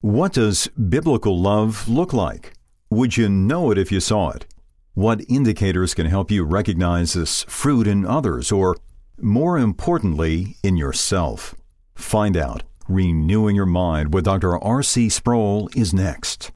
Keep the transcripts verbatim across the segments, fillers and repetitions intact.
What does biblical love look like? Would you know it if you saw it? What indicators can help you recognize this fruit in others, or, more importantly, in yourself? Find out. Renewing Your Mind with Doctor R C Sproul is next.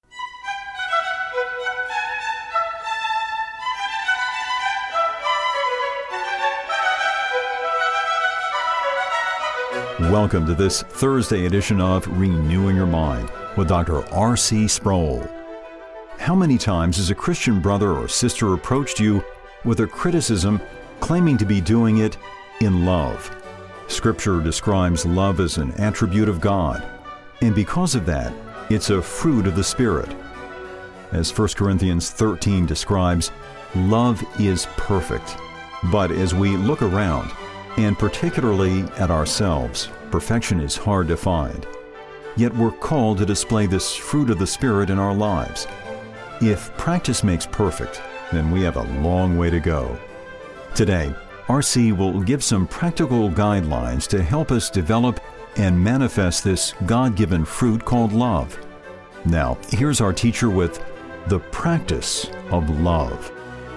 Welcome to this Thursday edition of Renewing Your Mind with Doctor R C Sproul. How many times has a Christian brother or sister approached you with a criticism claiming to be doing it in love? Scripture describes love as an attribute of God, and because of that, it's a fruit of the Spirit. As First Corinthians thirteen describes, love is perfect. But as we look around, and particularly at ourselves, perfection is hard to find. Yet we're called to display this fruit of the Spirit in our lives. If practice makes perfect, then we have a long way to go. Today, R C will give some practical guidelines to help us develop and manifest this God-given fruit called love. Now, here's our teacher with the practice of love.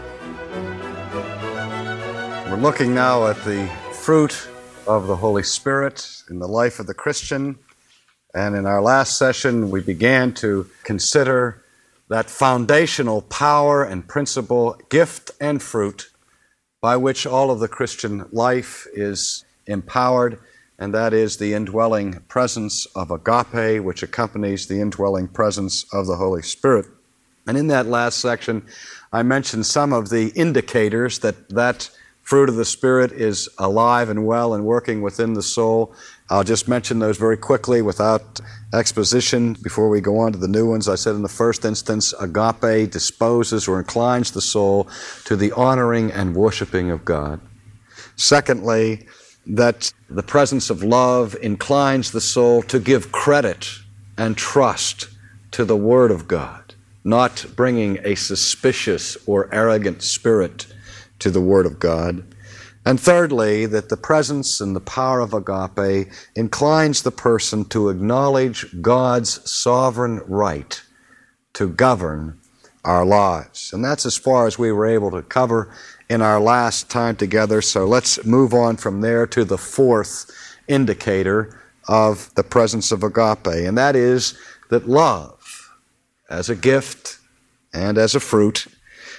We're looking now at the fruit of the Holy Spirit in the life of the Christian. And in our last session, we began to consider that foundational power and principle, gift and fruit, by which all of the Christian life is empowered, and that is the indwelling presence of agape, which accompanies the indwelling presence of the Holy Spirit. And in that last section, I mentioned some of the indicators that that fruit of the Spirit is alive and well and working within the soul. I'll just mention those very quickly without exposition before we go on to the new ones. I said in the first instance, agape disposes or inclines the soul to the honoring and worshiping of God. Secondly, that the presence of love inclines the soul to give credit and trust to the Word of God, not bringing a suspicious or arrogant spirit to the Word of God. And thirdly, that the presence and the power of agape inclines the person to acknowledge God's sovereign right to govern our lives. And that's as far as we were able to cover in our last time together. So let's move on from there to the fourth indicator of the presence of agape, and that is that love, as a gift and as a fruit,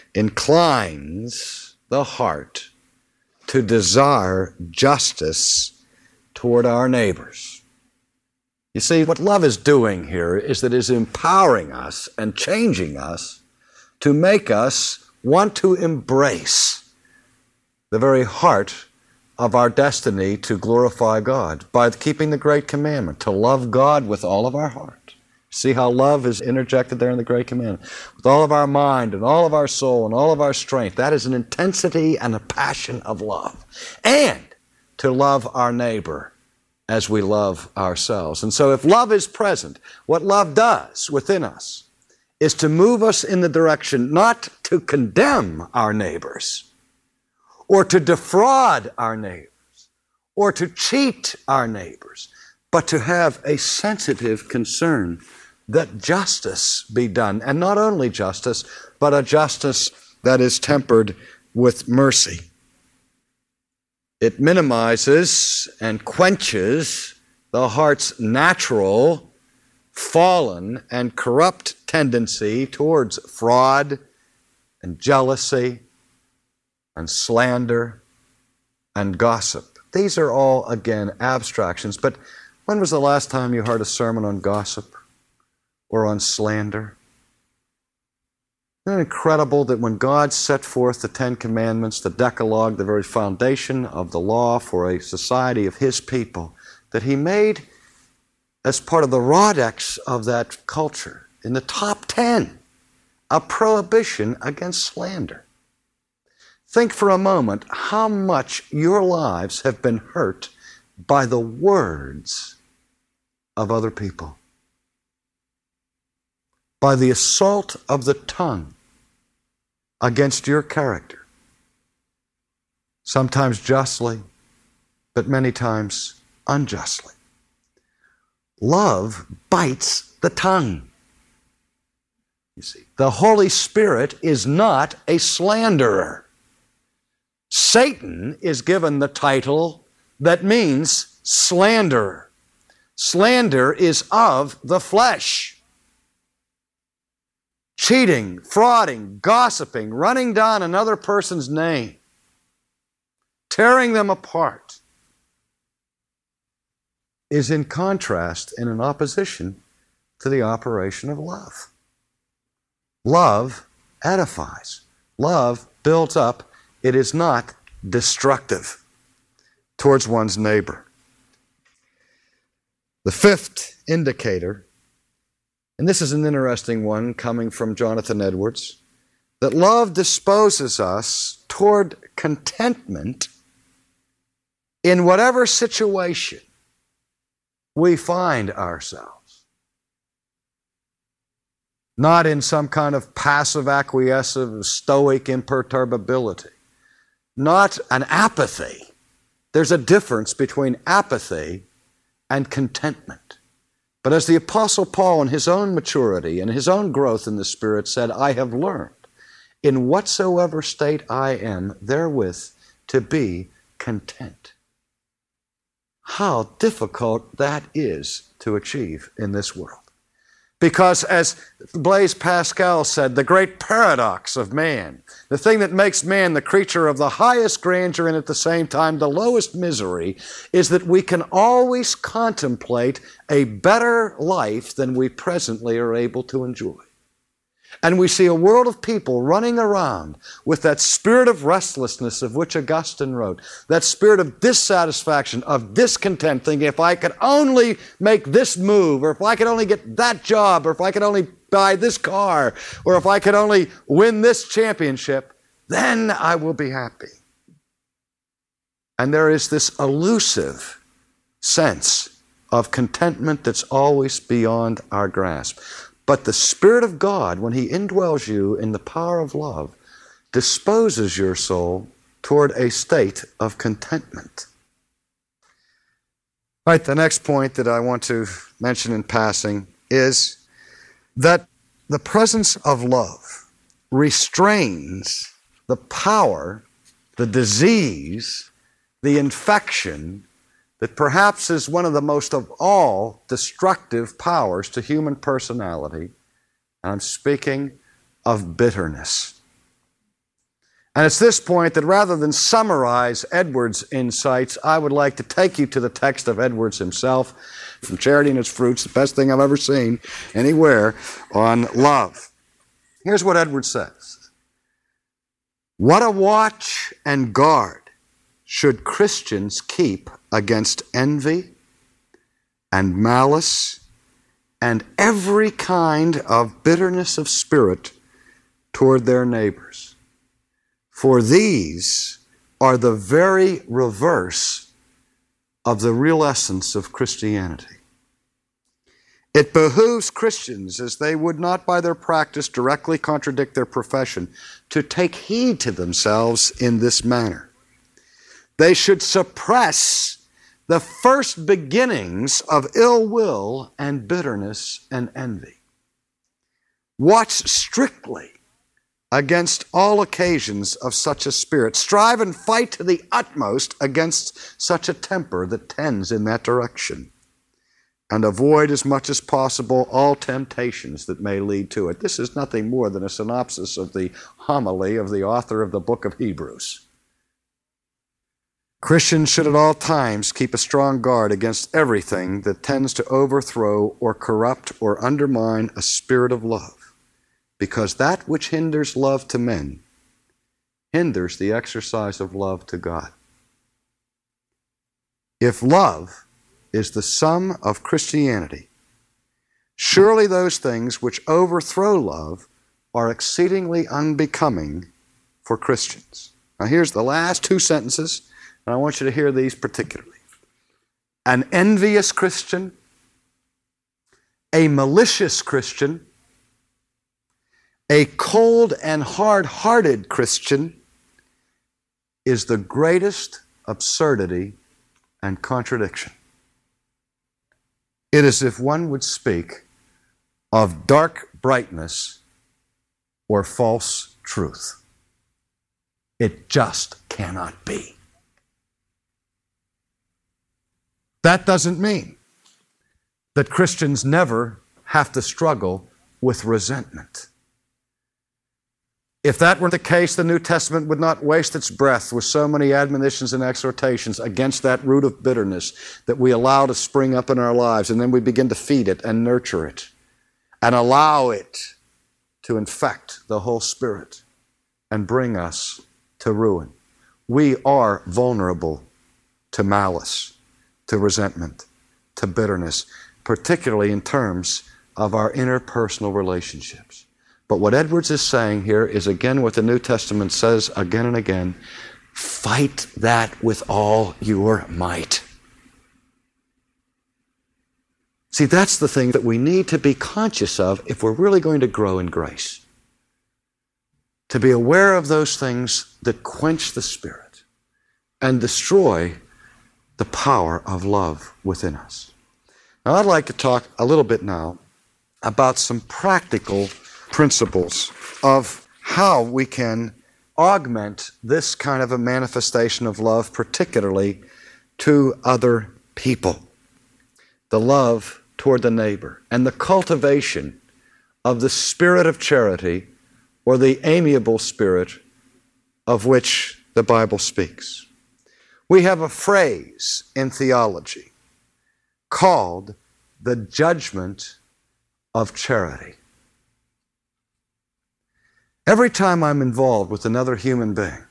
inclines the heart to desire justice toward our neighbors. You see, what love is doing here is that it is empowering us and changing us to make us want to embrace the very heart of our destiny to glorify God by keeping the great commandment, to love God with all of our heart. See how love is interjected there in the Great Commandment. With all of our mind and all of our soul and all of our strength. That is an intensity and a passion of love. And to love our neighbor as we love ourselves. And so if love is present, what love does within us is to move us in the direction not to condemn our neighbors or to defraud our neighbors or to cheat our neighbors, but to have a sensitive concern that justice be done. And not only justice, but a justice that is tempered with mercy. It minimizes and quenches the heart's natural, fallen, and corrupt tendency towards fraud and jealousy and slander and gossip. These are all, again, abstractions, but when was the last time you heard a sermon on gossip or on slander? Isn't it incredible that when God set forth the Ten Commandments, the Decalogue, the very foundation of the law for a society of His people, that He made, as part of the Rhodex of that culture, in the top ten, a prohibition against slander. Think for a moment how much your lives have been hurt by the words of other people, by the assault of the tongue against your character, sometimes justly, but many times unjustly. Love bites the tongue. You see, the Holy Spirit is not a slanderer. Satan is given the title that means slanderer. Slander is of the flesh. Cheating, frauding, gossiping, running down another person's name, tearing them apart, is in contrast and in opposition to the operation of love. Love edifies. Love builds up. It is not destructive towards one's neighbor. The fifth indicator, and this is an interesting one coming from Jonathan Edwards, that love disposes us toward contentment in whatever situation we find ourselves. Not in some kind of passive, acquiescent, stoic imperturbability. Not an apathy. There's a difference between apathy and contentment. But as the Apostle Paul, in his own maturity and his own growth in the Spirit, said, I have learned, in whatsoever state I am, therewith to be content. How difficult that is to achieve in this world. Because as Blaise Pascal said, the great paradox of man, the thing that makes man the creature of the highest grandeur and at the same time the lowest misery, is that we can always contemplate a better life than we presently are able to enjoy. And we see a world of people running around with that spirit of restlessness of which Augustine wrote, that spirit of dissatisfaction, of discontent, thinking if I could only make this move, or if I could only get that job, or if I could only buy this car, or if I could only win this championship, then I will be happy. And there is this elusive sense of contentment that's always beyond our grasp. But the Spirit of God, when He indwells you in the power of love, disposes your soul toward a state of contentment. All right, the next point that I want to mention in passing is that the presence of love restrains the power, the disease, the infection that perhaps is one of the most of all destructive powers to human personality. And I'm speaking of bitterness. And it's this point that rather than summarize Edwards' insights, I would like to take you to the text of Edwards himself, from Charity and Its Fruits, the best thing I've ever seen anywhere on love. Here's what Edwards says. What a watch and guard should Christians keep against envy and malice and every kind of bitterness of spirit toward their neighbors. For these are the very reverse of the real essence of Christianity. It behooves Christians, as they would not by their practice directly contradict their profession, to take heed to themselves in this manner. They should suppress the first beginnings of ill will and bitterness and envy. Watch strictly against all occasions of such a spirit. Strive and fight to the utmost against such a temper that tends in that direction. And avoid as much as possible all temptations that may lead to it. This is nothing more than a synopsis of the homily of the author of the book of Hebrews. Christians should at all times keep a strong guard against everything that tends to overthrow or corrupt or undermine a spirit of love, because that which hinders love to men hinders the exercise of love to God. If love is the sum of Christianity, surely those things which overthrow love are exceedingly unbecoming for Christians. Now here's the last two sentences, and I want you to hear these particularly. An envious Christian, a malicious Christian, a cold and hard-hearted Christian is the greatest absurdity and contradiction. It is as if one would speak of dark brightness or false truth. It just cannot be. That doesn't mean that Christians never have to struggle with resentment. If that were the case, the New Testament would not waste its breath with so many admonitions and exhortations against that root of bitterness that we allow to spring up in our lives, and then we begin to feed it and nurture it and allow it to infect the whole spirit and bring us to ruin. We are vulnerable to malice, to resentment, to bitterness, particularly in terms of our interpersonal relationships. But what Edwards is saying here is again what the New Testament says again and again: fight that with all your might. See, that's the thing that we need to be conscious of if we're really going to grow in grace. To be aware of those things that quench the Spirit and destroy the power of love within us. Now, I'd like to talk a little bit now about some practical principles of how we can augment this kind of a manifestation of love, particularly to other people. The love toward the neighbor and the cultivation of the spirit of charity, or the amiable spirit of which the Bible speaks. We have a phrase in theology called the judgment of charity. Every time I'm involved with another human being,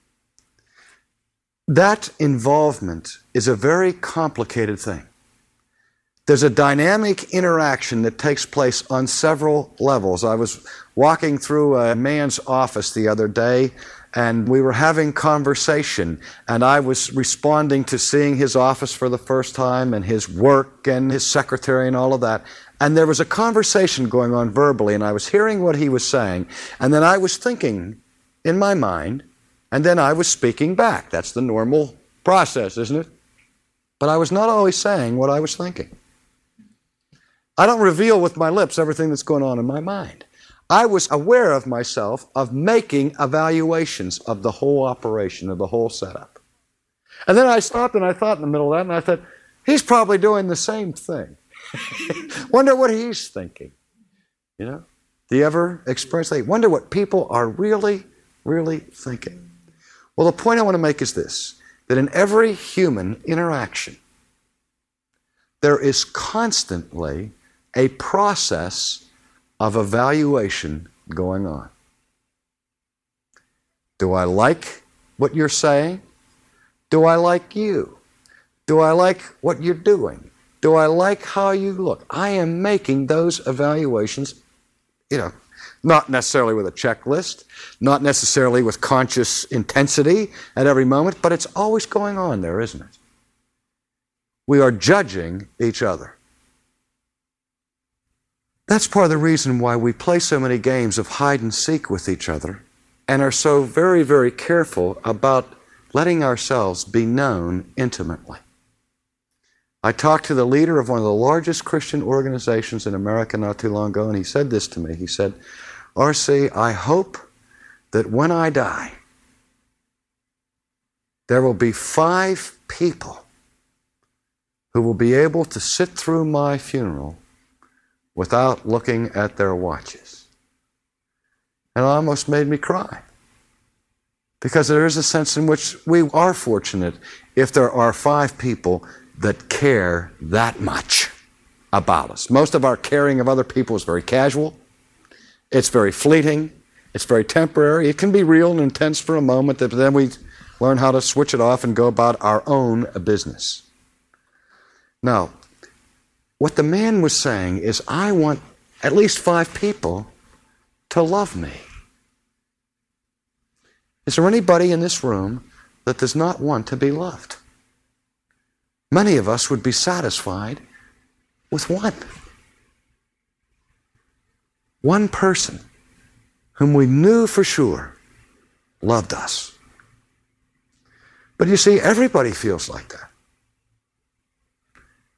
that involvement is a very complicated thing. There's a dynamic interaction that takes place on several levels. I was walking through a man's office the other day, and we were having conversation, and I was responding to seeing his office for the first time and his work and his secretary and all of that. And there was a conversation going on verbally, and I was hearing what he was saying, and then I was thinking in my mind, and then I was speaking back. That's the normal process, isn't it? But I was not always saying what I was thinking. I don't reveal with my lips everything that's going on in my mind. I was aware of myself of making evaluations of the whole operation, of the whole setup. And then I stopped and I thought in the middle of that, and I thought, he's probably doing the same thing. Wonder what he's thinking. You know? Do you ever experience that? Wonder what people are really, really thinking. Well, the point I want to make is this, that in every human interaction, there is constantly a process of evaluation going on. Do I like what you're saying? Do I like you? Do I like what you're doing? Do I like how you look? I am making those evaluations, you know, not necessarily with a checklist, not necessarily with conscious intensity at every moment, but it's always going on there, isn't it? We are judging each other. That's part of the reason why we play so many games of hide and seek with each other and are so very, very careful about letting ourselves be known intimately. I talked to the leader of one of the largest Christian organizations in America not too long ago, and he said this to me. He said, R C, I hope that when I die, there will be five people who will be able to sit through my funeral without looking at their watches. And it almost made me cry. Because there is a sense in which we are fortunate if there are five people that care that much about us. Most of our caring of other people is very casual. It's very fleeting. It's very temporary. It can be real and intense for a moment, but then we learn how to switch it off and go about our own business. Now, what the man was saying is, I want at least five people to love me. Is there anybody in this room that does not want to be loved? Many of us would be satisfied with one. One person whom we knew for sure loved us. But you see, everybody feels like that.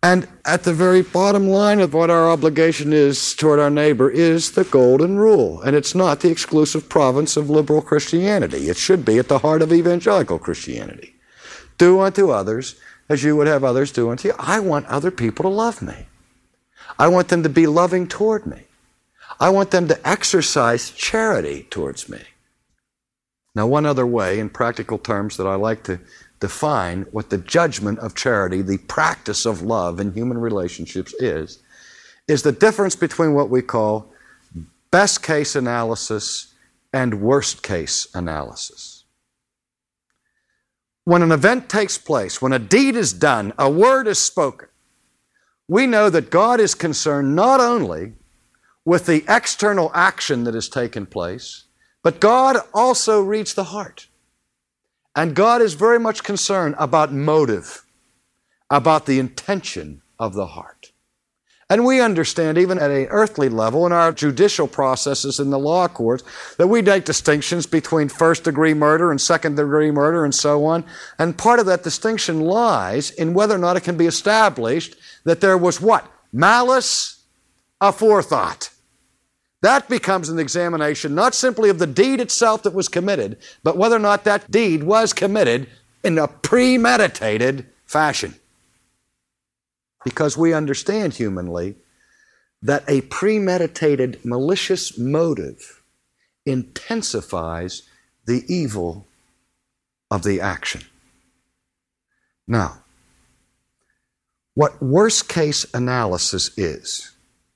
And at the very bottom line of what our obligation is toward our neighbor is the golden rule. And it's not the exclusive province of liberal Christianity. It should be at the heart of evangelical Christianity. Do unto others as you would have others do unto you. I want other people to love me. I want them to be loving toward me. I want them to exercise charity towards me. Now, one other way, in practical terms, that I like to define what the judgment of charity, the practice of love in human relationships is, is the difference between what we call best case analysis and worst case analysis. When an event takes place, when a deed is done, a word is spoken, we know that God is concerned not only with the external action that has taken place, but God also reads the heart. And God is very much concerned about motive, about the intention of the heart. And we understand, even at an earthly level, in our judicial processes in the law courts, that we make distinctions between first-degree murder and second-degree murder and so on. And part of that distinction lies in whether or not it can be established that there was what? Malice aforethought. That becomes an examination not simply of the deed itself that was committed, but whether or not that deed was committed in a premeditated fashion. Because we understand humanly that a premeditated malicious motive intensifies the evil of the action. Now, what worst case analysis is,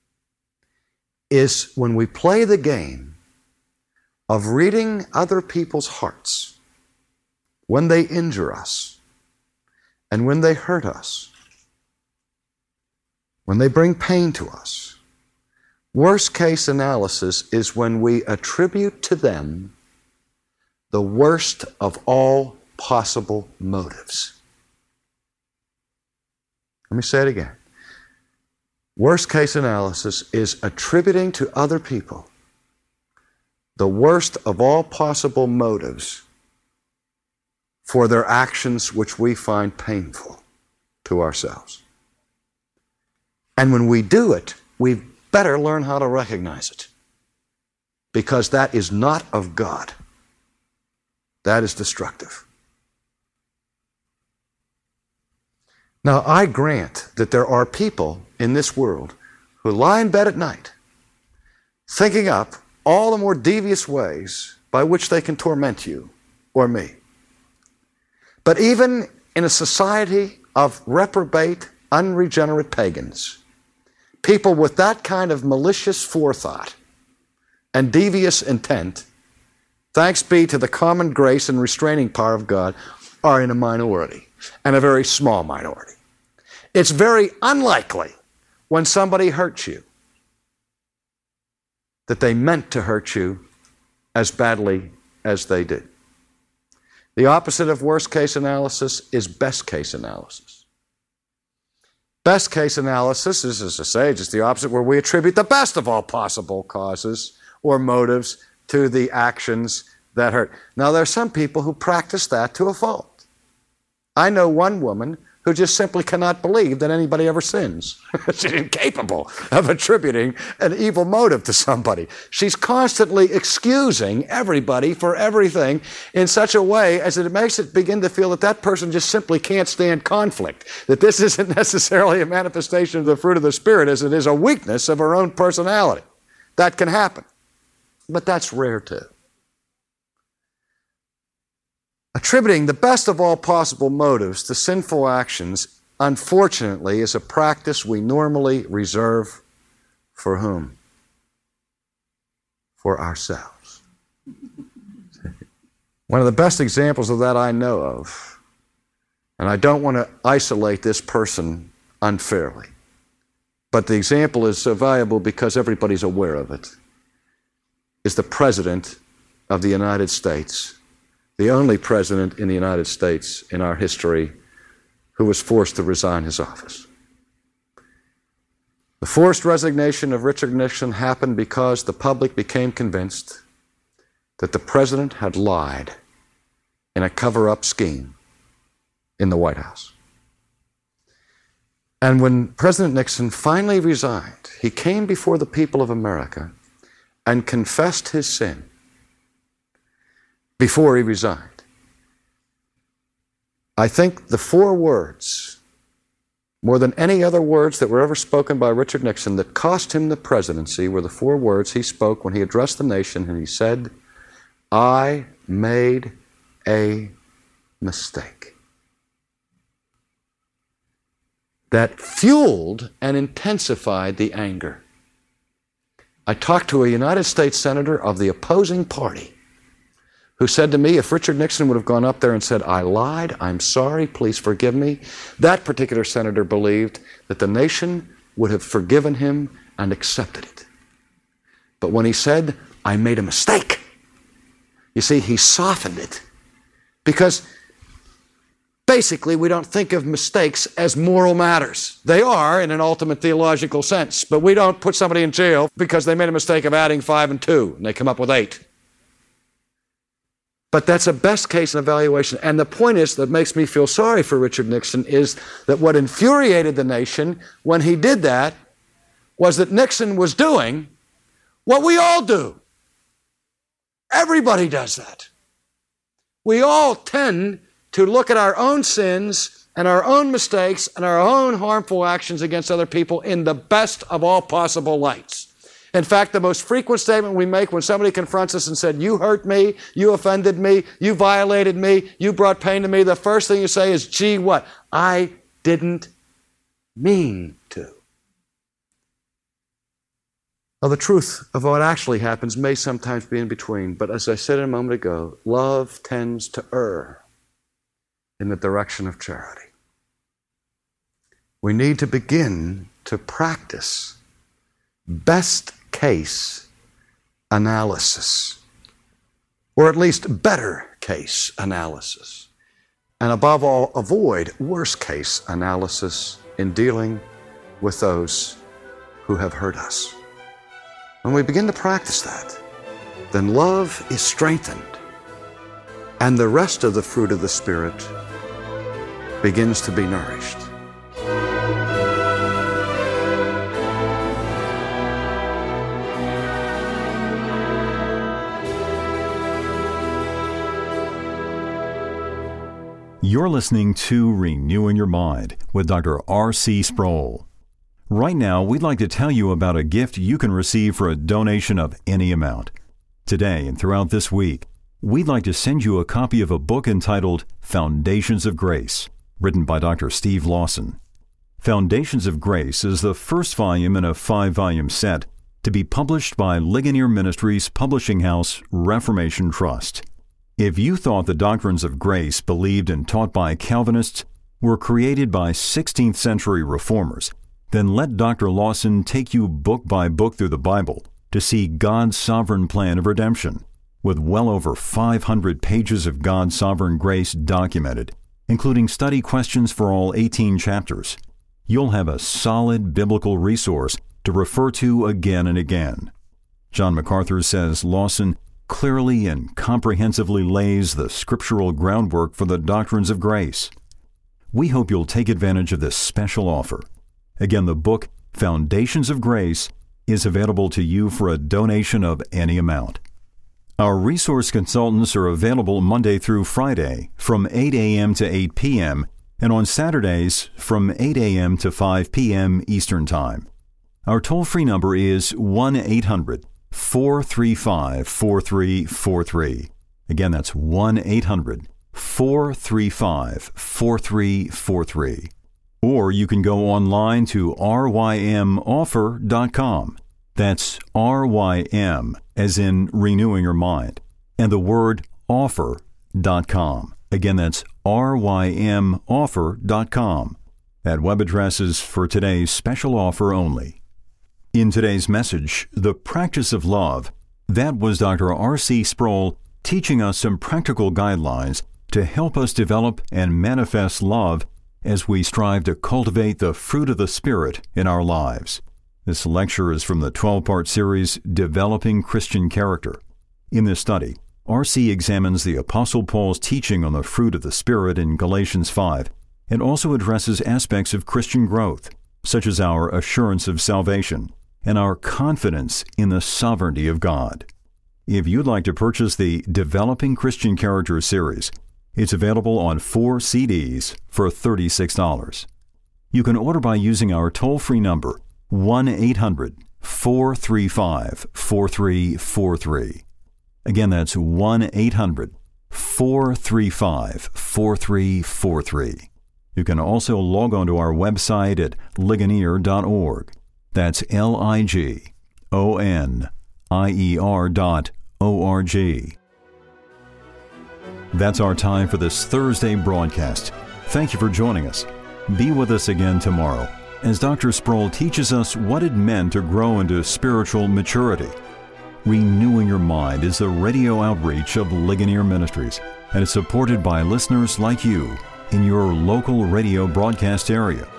is when we play the game of reading other people's hearts when they injure us and when they hurt us, when they bring pain to us. Worst case analysis is when we attribute to them the worst of all possible motives. Let me say it again. Worst case analysis is attributing to other people the worst of all possible motives for their actions which we find painful to ourselves. And when we do it, we better learn how to recognize it, because that is not of God. That is destructive. Now, I grant that there are people in this world who lie in bed at night thinking up all the more devious ways by which they can torment you or me. But even in a society of reprobate, unregenerate pagans, people with that kind of malicious forethought and devious intent, thanks be to the common grace and restraining power of God, are in a minority, and a very small minority. It's very unlikely when somebody hurts you that they meant to hurt you as badly as they did. The opposite of worst case analysis is best case analysis. Best case analysis is, as I say, just the opposite, where we attribute the best of all possible causes or motives to the actions that hurt. Now, there are some people who practice that to a fault. I know one woman who just simply cannot believe that anybody ever sins. She's incapable of attributing an evil motive to somebody. She's constantly excusing everybody for everything in such a way as that it makes it begin to feel that that person just simply can't stand conflict, that this isn't necessarily a manifestation of the fruit of the Spirit as it is a weakness of her own personality. That can happen, but that's rare too. Attributing the best of all possible motives to sinful actions, unfortunately, is a practice we normally reserve for whom? For ourselves. One of the best examples of that I know of, and I don't want to isolate this person unfairly, but the example is so valuable because everybody's aware of it, is the President of the United States, the only president in the United States in our history who was forced to resign his office. The forced resignation of Richard Nixon happened because the public became convinced that the president had lied in a cover-up scheme in the White House. And when President Nixon finally resigned, he came before the people of America and confessed his sin before he resigned. I think the four words, more than any other words that were ever spoken by Richard Nixon that cost him the presidency, were the four words he spoke when he addressed the nation, and he said, "I made a mistake." That fueled and intensified the anger. I talked to a United States senator of the opposing party who said to me, if Richard Nixon would have gone up there and said, "I lied, I'm sorry, please forgive me," that particular senator believed that the nation would have forgiven him and accepted it. But when he said, "I made a mistake," you see, he softened it. Because basically, we don't think of mistakes as moral matters. They are in an ultimate theological sense, but we don't put somebody in jail because they made a mistake of adding five and two, and they come up with eight. But that's a best case evaluation. And the point is that makes me feel sorry for Richard Nixon is that what infuriated the nation when he did that was that Nixon was doing what we all do. Everybody does that. We all tend to look at our own sins and our own mistakes and our own harmful actions against other people in the best of all possible lights. In fact, the most frequent statement we make when somebody confronts us and said, "You hurt me, you offended me, you violated me, you brought pain to me," the first thing you say is, "Gee, what? I didn't mean to." Now, the truth of what actually happens may sometimes be in between, but as I said a moment ago, love tends to err in the direction of charity. We need to begin to practice best case analysis, or at least better case analysis, and above all, avoid worst case analysis in dealing with those who have hurt us. When we begin to practice that, then love is strengthened, and the rest of the fruit of the Spirit begins to be nourished. You're listening to Renewing Your Mind with Doctor R C Sproul. Right now, we'd like to tell you about a gift you can receive for a donation of any amount. Today and throughout this week, we'd like to send you a copy of a book entitled Foundations of Grace, written by Doctor Steve Lawson. Foundations of Grace is the first volume in a five-volume set to be published by Ligonier Ministries publishing house Reformation Trust. If you thought the doctrines of grace believed and taught by Calvinists were created by sixteenth century reformers, then let Doctor Lawson take you book by book through the Bible to see God's sovereign plan of redemption, with well over five hundred pages of God's sovereign grace documented, including study questions for all eighteen chapters. You'll have a solid biblical resource to refer to again and again. John MacArthur says Lawson clearly and comprehensively lays the scriptural groundwork for the doctrines of grace. We hope you'll take advantage of this special offer. Again, the book, Foundations of Grace, is available to you for a donation of any amount. Our resource consultants are available Monday through Friday from eight a.m. to eight p.m. and on Saturdays from eight a.m. to five p.m. Eastern Time. Our toll-free number is one eight hundred four three five four three four three. Again, that's one eight hundred four three five four three four three. Or you can go online to r y m offer dot com. That's R Y M, as in renewing your mind, and the word offer dot com. Again, that's R Y M offer dot com. That web address is for today's special offer only. In today's message, The Practice of Love, that was Doctor R C Sproul teaching us some practical guidelines to help us develop and manifest love as we strive to cultivate the fruit of the Spirit in our lives. This lecture is from the twelve-part series, Developing Christian Character. In this study, R C examines the Apostle Paul's teaching on the fruit of the Spirit in Galatians five It also addresses aspects of Christian growth, such as our assurance of salvation and our confidence in the sovereignty of God. If you'd like to purchase the Developing Christian Character series, it's available on four C Ds for thirty-six dollars. You can order by using our toll-free number, one eight hundred, four three five, four three four three. Again, that's one eight hundred, four three five, four three four three. You can also log on to our website at ligonier dot org. That's L I G O N I E R dot O R G. That's our time for this Thursday broadcast. Thank you for joining us. Be with us again tomorrow as Doctor Sproul teaches us what it meant to grow into spiritual maturity. Renewing Your Mind is the radio outreach of Ligonier Ministries, and is supported by listeners like you in your local radio broadcast area.